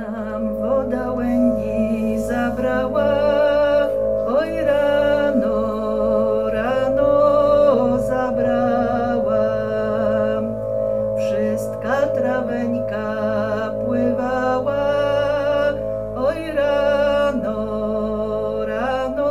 nam woda łęgi zabrała, oj rano, rano zabrała. Wszystka traweńka pływała, oj rano, rano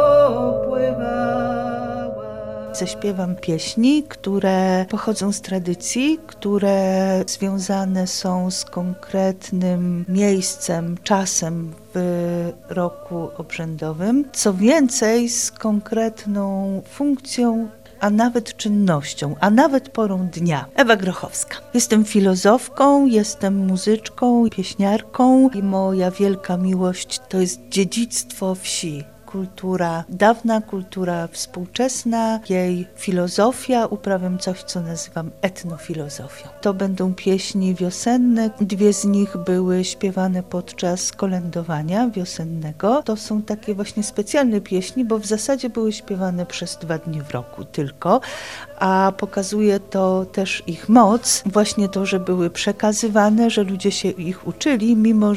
pływała. Zaśpiewam pieśni, które pochodzą z tradycji, które związane są z konkretnym miejscem, czasem w roku obrzędowym. Co więcej, z konkretną funkcją, a nawet czynnością, a nawet porą dnia. Ewa Grochowska. Jestem filozofką, jestem muzyczką, pieśniarką i moja wielka miłość to jest dziedzictwo wsi. Kultura dawna, kultura współczesna, jej filozofia, uprawiam coś, co nazywam etnofilozofią. To będą pieśni wiosenne, 2 z nich były śpiewane podczas kolędowania wiosennego. To są takie właśnie specjalne pieśni, bo w zasadzie były śpiewane przez 2 dni w roku tylko, a pokazuje to też ich moc, właśnie to, że były przekazywane, że ludzie się ich uczyli,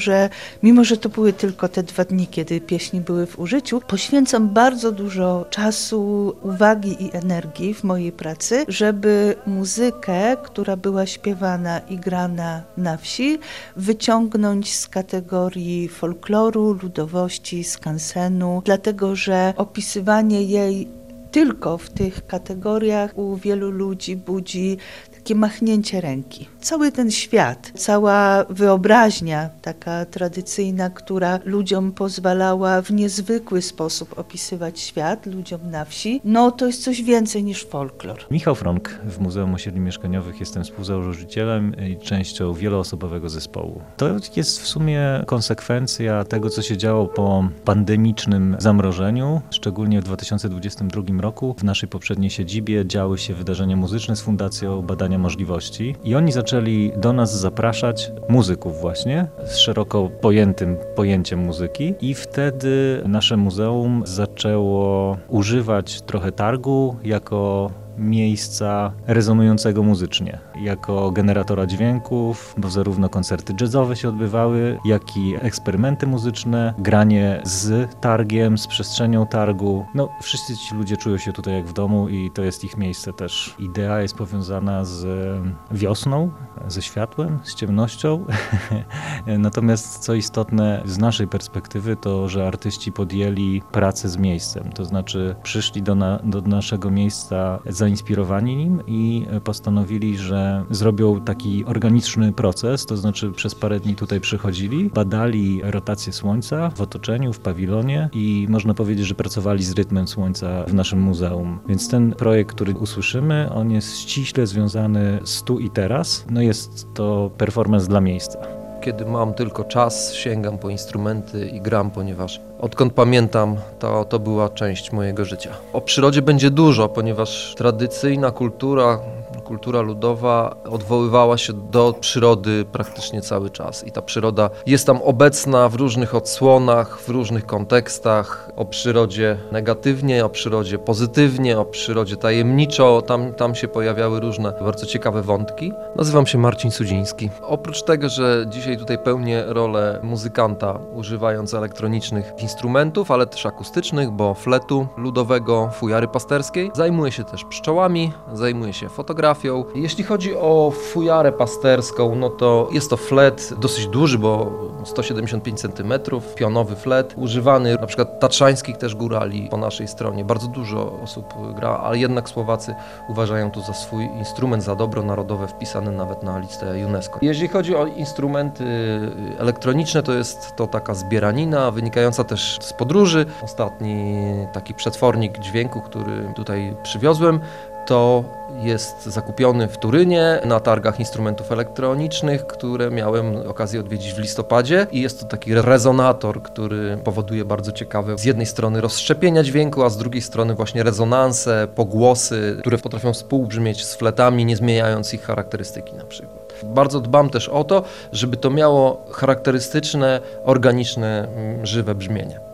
mimo że to były tylko te 2 dni, kiedy pieśni były w użyciu. Poświęcam bardzo dużo czasu, uwagi i energii w mojej pracy, żeby muzykę, która była śpiewana i grana na wsi, wyciągnąć z kategorii folkloru, ludowości, skansenu, dlatego że opisywanie jej tylko w tych kategoriach u wielu ludzi budzi takie machnięcie ręki. Cały ten świat, cała wyobraźnia taka tradycyjna, która ludziom pozwalała w niezwykły sposób opisywać świat, ludziom na wsi, no to jest coś więcej niż folklor. Michał Fronk, w Muzeum Osiedli Mieszkaniowych jestem współzałożycielem i częścią wieloosobowego zespołu. To jest w sumie konsekwencja tego, co się działo po pandemicznym zamrożeniu, szczególnie w 2022 roku. W naszej poprzedniej siedzibie działy się wydarzenia muzyczne z Fundacją Badania Możliwości i oni zaczęli do nas zapraszać muzyków właśnie z szeroko pojętym pojęciem muzyki i wtedy nasze muzeum zaczęło używać trochę targu jako miejsca rezonującego muzycznie, jako generatora dźwięków, bo zarówno koncerty jazzowe się odbywały, jak i eksperymenty muzyczne, granie z targiem, z przestrzenią targu. No, wszyscy ci ludzie czują się tutaj jak w domu i to jest ich miejsce też. Idea jest powiązana z wiosną, ze światłem, z ciemnością. Natomiast co istotne z naszej perspektywy to, że artyści podjęli pracę z miejscem, to znaczy przyszli do naszego miejsca zainspirowani nim i postanowili, że zrobią taki organiczny proces, to znaczy przez parę dni tutaj przychodzili, badali rotację Słońca w otoczeniu, w pawilonie i można powiedzieć, że pracowali z rytmem Słońca w naszym muzeum. Więc ten projekt, który usłyszymy, on jest ściśle związany z tu i teraz. No jest to performance dla miejsca. Kiedy mam tylko czas, sięgam po instrumenty i gram, ponieważ odkąd pamiętam, to była część mojego życia. O przyrodzie będzie dużo, ponieważ tradycyjna kultura ludowa odwoływała się do przyrody praktycznie cały czas i ta przyroda jest tam obecna w różnych odsłonach, w różnych kontekstach, o przyrodzie negatywnie, o przyrodzie pozytywnie, o przyrodzie tajemniczo, tam się pojawiały różne bardzo ciekawe wątki. Nazywam się Marcin Sudziński. Oprócz tego, że dzisiaj tutaj pełnię rolę muzykanta używając elektronicznych instrumentów, ale też akustycznych, bo fletu ludowego, fujary pasterskiej, zajmuję się też pszczołami, zajmuję się fotografią. Jeśli chodzi o fujarę pasterską, no to jest to flet dosyć duży, bo 175 cm, pionowy flet, używany na przykład tatrzańskich też górali po naszej stronie. Bardzo dużo osób gra, ale jednak Słowacy uważają to za swój instrument, za dobro narodowe, wpisany nawet na listę UNESCO. Jeśli chodzi o instrumenty elektroniczne, to jest to taka zbieranina wynikająca też z podróży. Ostatni taki przetwornik dźwięku, który tutaj przywiozłem, to jest zakupiony w Turynie na targach instrumentów elektronicznych, które miałem okazję odwiedzić w listopadzie i jest to taki rezonator, który powoduje bardzo ciekawe z jednej strony rozszczepienia dźwięku, a z drugiej strony właśnie rezonanse, pogłosy, które potrafią współbrzmieć z fletami, nie zmieniając ich charakterystyki na przykład. Bardzo dbam też o to, żeby to miało charakterystyczne, organiczne, żywe brzmienie.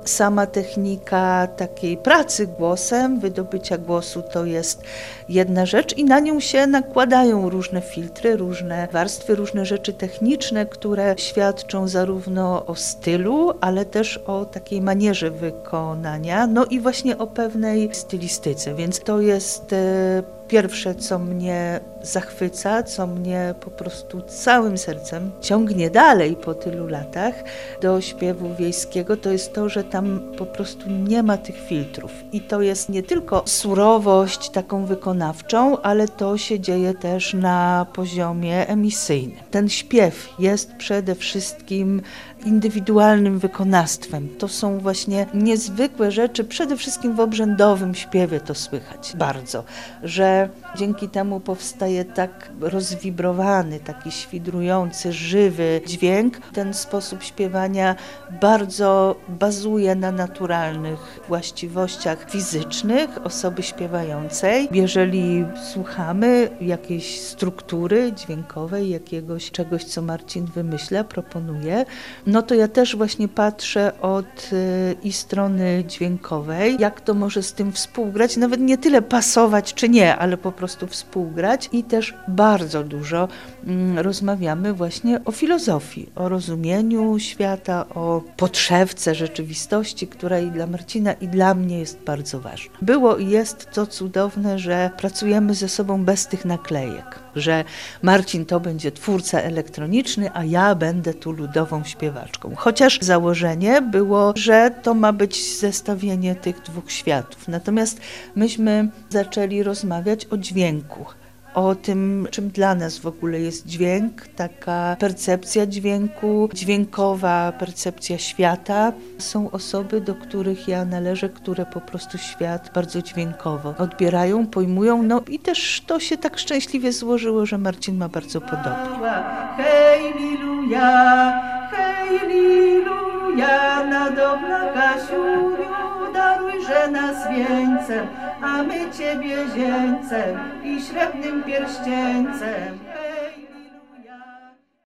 sama technika takiej pracy głosem, wydobycia głosu to jest jedna rzecz i na nią się nakładają różne filtry, różne warstwy, różne rzeczy techniczne, które świadczą zarówno o stylu, ale też o takiej manierze wykonania, no i właśnie o pewnej stylistyce, więc to jest pierwsze, co mnie zachwyca, co mnie po prostu całym sercem ciągnie dalej po tylu latach do śpiewu wiejskiego, to jest to, że tam po prostu nie ma tych filtrów. I to jest nie tylko surowość taką wykonawczą, ale to się dzieje też na poziomie emisyjnym. Ten śpiew jest przede wszystkim indywidualnym wykonawstwem. To są właśnie niezwykłe rzeczy, przede wszystkim w obrzędowym śpiewie to słychać bardzo, że dzięki temu powstaje tak rozwibrowany, taki świdrujący, żywy dźwięk. Ten sposób śpiewania bardzo bazuje na naturalnych właściwościach fizycznych osoby śpiewającej. Jeżeli słuchamy jakiejś struktury dźwiękowej, jakiegoś czegoś, co Marcin wymyśla, proponuje, no to ja też właśnie patrzę od i strony dźwiękowej, jak to może z tym współgrać, nawet nie tyle pasować czy nie, ale po prostu współgrać i też bardzo dużo rozmawiamy właśnie o filozofii, o rozumieniu świata, o podszewce rzeczywistości, która i dla Marcina, i dla mnie jest bardzo ważna. Było i jest to cudowne, że pracujemy ze sobą bez tych naklejek, że Marcin to będzie twórca elektroniczny, a ja będę tu ludową śpiewaczką. Chociaż założenie było, że to ma być zestawienie tych dwóch światów. Natomiast myśmy zaczęli rozmawiać o dźwięku, o tym, czym dla nas w ogóle jest dźwięk, taka percepcja dźwięku, dźwiękowa percepcja świata. Są osoby, do których ja należę, które po prostu świat bardzo dźwiękowo odbierają, pojmują, no i też to się tak szczęśliwie złożyło, że Marcin ma bardzo podobnie. Hej, liluja, na dobra Kasiuniu, darujże nas wieńcem, a my Ciebie zięcem i srebrnym pierścieńcem.